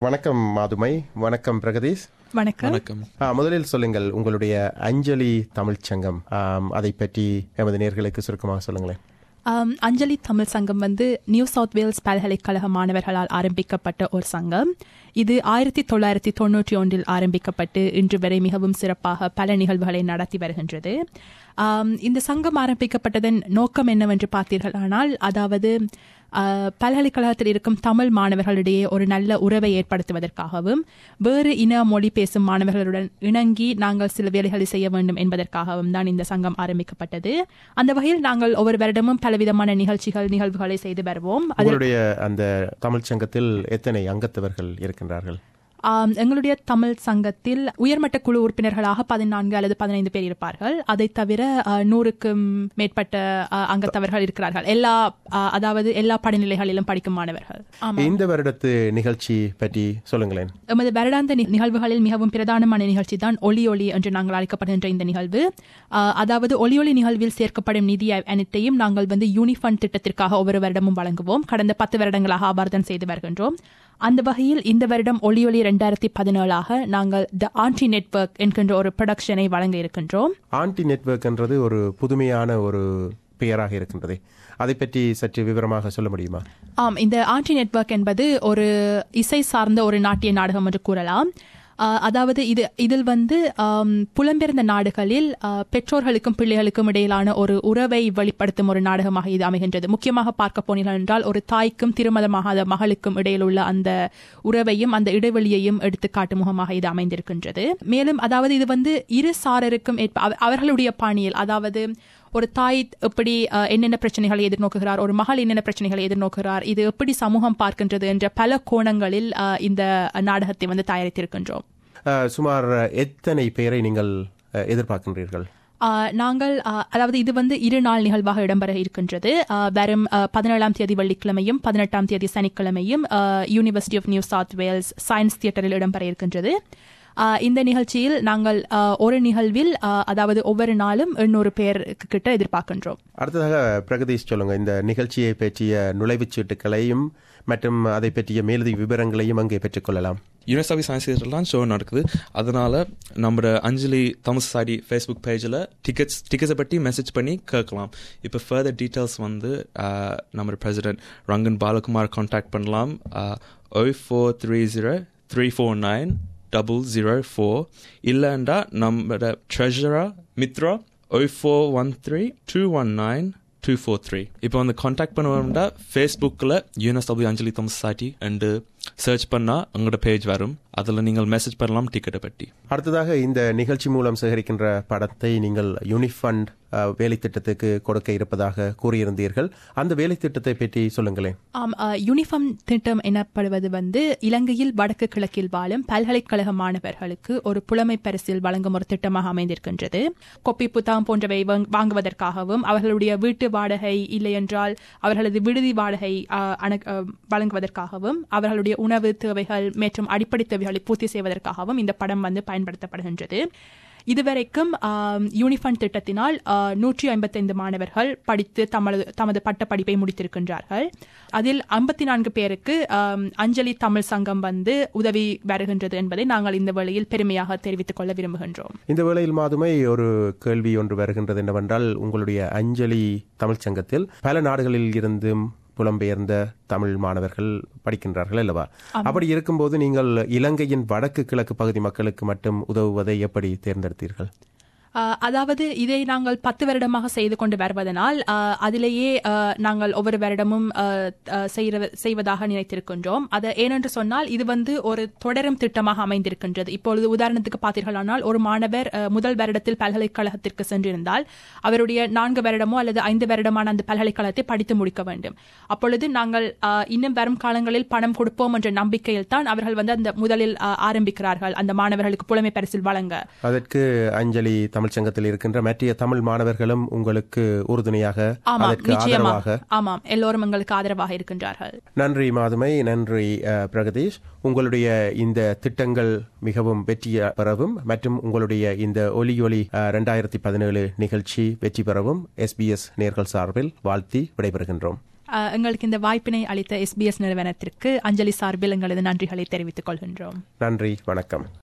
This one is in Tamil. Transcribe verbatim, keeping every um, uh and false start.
வணக்கம் மாதுமை. வணக்கம் பிரகதீஷ். வணக்கம். வணக்கம். முதலில் சொல்லுங்கள், உங்களுடைய அஞ்சலி தமிழ்ச் சங்கம், அதை பற்றி எமது நேயர்களுக்கு சுருக்கமாக சொல்லுங்களேன். அஞ்சலி தமிழ் சங்கம் வந்து நியூ சவுத் வேல்ஸ் பல்கலைக்கழக மாணவர்களால் ஆரம்பிக்கப்பட்ட ஒரு சங்கம். இது ஆயிரத்தி தொள்ளாயிரத்தி தொன்னூற்றி ஒன்றில் ஆரம்பிக்கப்பட்டு இன்று வரை மிகவும் சிறப்பாக பல நிகழ்வுகளை நடத்தி வருகின்றது. இந்த சங்கம் ஆரம்பிக்கப்பட்டதன் நோக்கம் என்னவென்று பார்த்தீர்கள் ஆனால், அதாவது பல்கலைக்கழகத்தில் இருக்கும் தமிழ் மாணவர்களிடையே ஒரு நல்ல உறவை ஏற்படுத்துவதற்காகவும் வேறு இன மொழி பேசும் மாணவர்களுடன் இணங்கி நாங்கள் சில வேலைகளை செய்ய வேண்டும் என்பதற்காகவும் தான் இந்த சங்கம் ஆரம்பிக்கப்பட்டது. அந்த வகையில் நாங்கள் ஒவ்வொரு வருடமும் பலவிதமான நிகழ்ச்சிகள் நிகழ்வுகளை செய்து வருவோம். உங்களுடைய அந்த தமிழ் சங்கத்தில் எத்தனை அங்கத்தவர்கள் இருக்கின்றார்கள்? எங்களுடைய தமிழ் சங்கத்தில் உயர்மட்ட குழு உறுப்பினர்களாக பதினான்கு அல்லது பதினைந்து பேர் இருப்பார்கள். அதை தவிர நூறுக்கும் மேற்பட்ட அங்கத்தவர்கள் இருக்கிறார்கள். எல்லா அதாவது எல்லா படிநிலைகளிலும் படிக்கும் மாணவர்கள். இந்த வருடத்து நிகழ்ச்சி பற்றி சொல்லுங்களேன். எமது வருடாந்த நிகழ்வுகளில் மிகவும் பிரதானமான நிகழ்ச்சி தான் ஒலி ஒளி என்று நாங்கள் அழைக்கப்படுகின்ற இந்த நிகழ்வு. அதாவது ஒலி ஒளி நிகழ்வில் சேர்க்கப்படும் நிதி அனைத்தையும் நாங்கள் வந்து யூனிஃபண்ட் திட்டத்திற்காக ஒவ்வொரு வருடமும் வழங்குவோம். கடந்த பத்து வருடங்களாக ஆபார்த்தம் செய்து வருகின்றோம். அந்த வகையில் இந்த வருடம் ஒலி ஒளி இரண்டாயிரத்தி பதினேழாக நாங்கள் த ஆன்டி நெட்வொர்க் என்கின்ற ஒரு ப்ரொடக்ஷனை வழங்க இருக்கின்றோம். ஆன்டி நெட்வொர்க் என்றது ஒரு புதுமையான ஒரு பெயராக இருக்கின்றது. அதை பற்றி சற்று விவரமாக சொல்ல முடியுமா? ஆம், இந்த ஆன்டி நெட்வொர்க் என்பது ஒரு இசை சார்ந்த ஒரு நாட்டிய நாடகம் என்று கூறலாம். அதாவது இது இதில் வந்து புலம்பெயர்ந்த நாடுகளில் பெற்றோர்களுக்கும் பிள்ளைகளுக்கும் இடையிலான ஒரு உறவை வெளிப்படுத்தும் ஒரு நாடகமாக இது அமைகின்றது. முக்கியமாக பார்க்க போனீர்கள் என்றால், ஒரு தாய்க்கும் திருமணமாகாத மகளுக்கும் இடையில் உள்ள அந்த உறவையும் அந்த இடைவெளியையும் எடுத்துக்காட்டும் முகமாக இது அமைந்திருக்கின்றது. மேலும் அதாவது இது வந்து இரு சாரருக்கும் அவர்களுடைய பாணியில், அதாவது ஒரு தாய் எப்படி என்னென்ன பிரச்சனைகளை எதிர்நோக்குகிறார், ஒரு மகள் என்னென்ன பிரச்சனைகளை எதிர்நோக்குகிறார், இது எப்படி சமூகம் பார்க்கின்றது என்ற பல கோணங்களில் இந்த நாடகத்தை வந்து தயாரித்திருக்கின்றோம். சுமார் எத்தனை பேரை நீங்கள் எதிர்பார்க்கின்றீர்கள்? நாங்கள் அதாவது இது வந்து இரு நாள் நிகழ்வாக இடம்பெற இருக்கின்றது. வரும் பதினேழாம் தேதி வெள்ளிக்கிழமையும் பதினெட்டாம் தேதி சனிக்கிழமையும் University of New South Wales science தியேட்டரில் இடம்பெற இருக்கின்றது. இந்த நிகழ்ச்சியில் நாங்கள் ஒரு நிகழ்வில் அதாவது ஒவ்வொரு நாளும் எண்ணூறு பேர் கிட்ட எதிர்பார்க்கின்றோம். அடுத்ததாக பிரகதீஷ் சொல்லுங்க, இந்த நிகழ்ச்சியை பற்றிய நுழைவுச் சீட்டுகளையும் மற்றும் அதை பற்றிய மேலதிக விவரங்களையும் அங்கே பெற்றுக்கொள்ளலாம். யூனிவர்சிட்டி சயின்ஸ் தியேட்டர்லாம் ஷோ நடக்குது. அதனால நம்ம அஞ்சலி தமிழ் சொசைட்டி ஃபேஸ்புக் பேஜில் டிக்கெட்ஸ் டிக்கெட்ஸை பற்றி மெசேஜ் பண்ணி கேட்கலாம். இப்போ ஃபர்தர் டீட்டெயில்ஸ் வந்து நம்ம பிரசிடென்ட் ரங்கன் பாலகுமார் கான்டாக்ட் பண்ணலாம். Oh four three zero three four nine double zero four இல்லைண்டா நம்மளோட ட்ரெஷரா Mithra oh four one three two one nine two four three. இப்போ வந்து கான்டாக்ட் பண்ணுவோம்னா ஃபேஸ்புக்கில் university Anjali Tamil society and search பண்ணால் உங்களோட பேஜ் வரும். அதில் நீங்கள் மெசேஜ் பண்ணலாம் டிக்கெட்டை பற்றி. அடுத்ததாக இந்த நிகழ்ச்சி மூலம் சேகரிக்கின்ற படத்தை நீங்கள் யூனிஃபண்ட் வேலை திட்டத்துக்கு கொடுக்க இருப்பதாக கூறியிருந்தீர்கள். அந்த வேலை திட்டத்தை பற்றி சொல்லுங்களேன். ஆம், யூனிஃபார்ம் திட்டம் எனப்படுவது வந்து இலங்கையில் வடக்கு கிழக்கில் வாழும் பல்கலைக்கழக மாணவர்களுக்கு ஒரு புலமை பரிசில் வழங்கும் ஒரு திட்டமாக அமைந்திருக்கின்றது. கொப்பி புத்தகம் போன்றவை வாங்குவதற்காகவும் அவர்களுடைய வீட்டு வாடகை இல்லை என்றால் அவர்களது விடுதி வாடகை வழங்குவதற்காகவும் அவர்களுடைய உணவு தேவைகள் மற்றும் அடிப்படை தேவைகளை பூர்த்தி செய்வதற்காகவும் இந்த படம் வந்து பயன்படுத்தப்படுகின்றது. இதுவரைக்கும் யூனிஃபண்ட் திட்டத்தினால் நூற்றி ஐம்பத்தி ஐந்து மாணவர்கள் படித்து தமது தமது பட்ட படிப்பை முடித்திருக்கின்றார்கள். அதில் ஐம்பத்தி நான்கு பேருக்கு அஞ்சலி தமிழ் சங்கம் வந்து உதவி வருகின்றது என்பதை நாங்கள் இந்த வேளையில் பெருமையாக தெரிவித்துக் கொள்ள விரும்புகின்றோம். இந்த வேளையில் மாதுமை ஒரு கேள்வி ஒன்று வருகின்றது என்னவென்றால், உங்களுடைய அஞ்சலி தமிழ் சங்கத்தில் பல நாடுகளில் இருந்தும் புலம்பெயர்ந்த தமிழ் மாணவர்கள் படிக்கின்றார்கள் அல்லவா? அப்படி இருக்கும்போது நீங்கள் இலங்கையின் வடக்கு கிழக்கு பகுதி மக்களுக்கு மட்டும் உதவுவதை எப்படி தேர்ந்தெடுத்தீர்கள்? அதாவது இதை நாங்கள் பத்து வருடமாக செய்து கொண்டு வருவதனால் அதிலேயே நாங்கள் ஒவ்வொரு வருடமும் செய்வதாக நினைத்திருக்கின்றோம். அதை ஏனென்று சொன்னால் இது வந்து ஒரு தொடரும் திட்டமாக அமைந்திருக்கின்றது. இப்பொழுது உதாரணத்துக்கு பார்த்தீர்களானால், ஒரு மாணவர் முதல் வருடத்தில் பல்கலைக்கழகத்திற்கு சென்றிருந்தால் அவருடைய நான்கு வருடமோ அல்லது ஐந்து வருடமான அந்த பல்கலைக்கழகத்தை படித்து முடிக்க வேண்டும். அப்பொழுது நாங்கள் இன்னும் வரும் காலங்களில் பணம் கொடுப்போம் என்ற நம்பிக்கையில் தான் அவர்கள் வந்து அந்த முதலில் ஆரம்பிக்கிறார்கள் அந்த மாணவர்களுக்கு புலமை பரிசில் வழங்க. அதற்கு அஞ்சலி தமிழ் சங்கத்தில் இருக்கின்ற மற்ற தமிழ் மாணவர்களும் உங்களுக்கு உறுதுணையாக ஆதரவாக ஆமாம் எல்லோரும் எங்களுக்கு ஆதரவாக இருக்கின்றார்கள். நன்றி மாதுமை, நன்றி பிரகதீஷ். உங்களுடைய இந்த திட்டங்கள் மிகவும் வெற்றி பெறவும் மற்றும் உங்களுடைய இந்த ஒலி ஒலி இரண்டாயிரத்தி பதினேழு நிகழ்ச்சி வெற்றி பெறவும் எஸ்பிஎஸ் நேயர்கள் சார்பில் வாழ்த்தி விடைபெறுகின்றோம். அஹ், எங்களுக்கு இந்த வாய்ப்பினை அளித்த எஸ்பிஎஸ் நிறுவனத்திற்கு அஞ்சலி சார்பில் எங்களது நன்றிகளை தெரிவித்துக் கொள்கின்றோம். நன்றி, வணக்கம்.